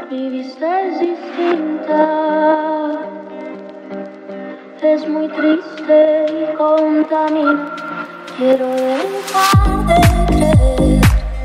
Mi vista es distinta, es muy triste y contamina. Quiero dejar de creer,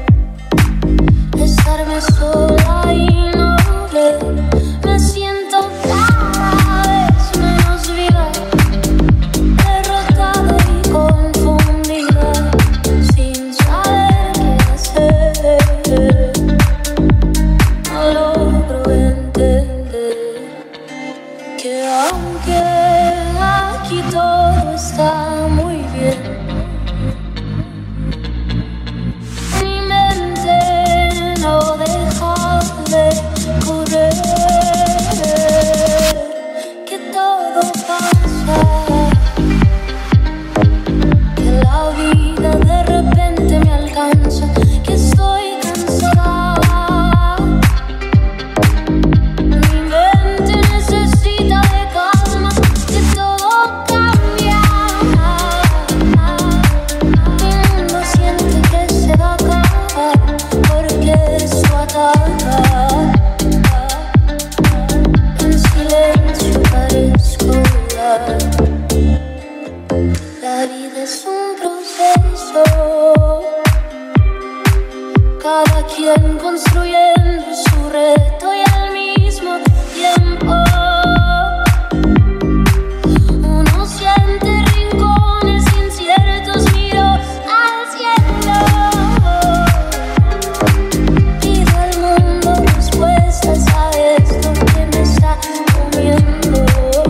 estarme sola y no ver. Me siento cada vez menos viva, derrotada y confundida, sin saber qué hacer. No logro entender que aunque aquí todo está muy bien, mi mente no deja de correr, que todo pasa, que la vida de repente me alcanza, que estoy cansada. Mi mente necesita de calma, que todo cambia. Mi mundo siente que se va a acabar, porque eso ataca. En silencio parezco volar. La vida es un proceso, cada quien construyendo su reto y al mismo tiempo uno siente rincones inciertos, miro al cielo, pido al mundo respuestas a esto que me está comiendo.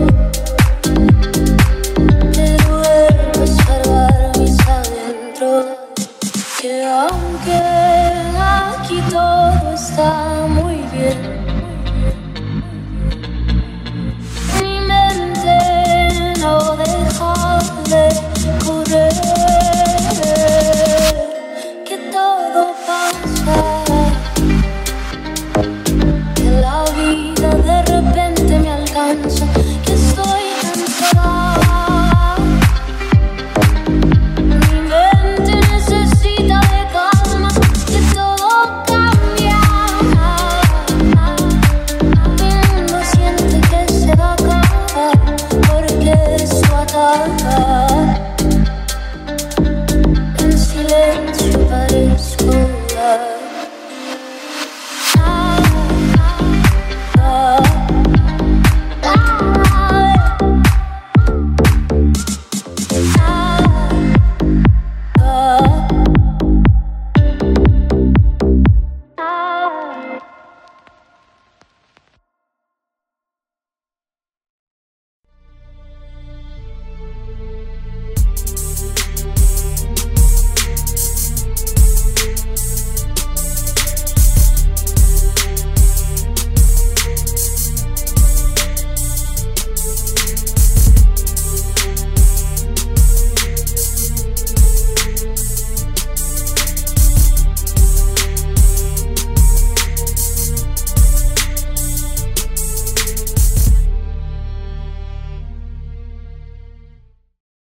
Pero vuelvo a escarbar mis adentros, que aunque aquí todo está muy bien,